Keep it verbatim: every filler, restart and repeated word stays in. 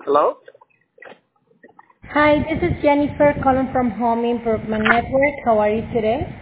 Hello? Hi, this is Jennifer calling from Home Improvement Network. How are you today?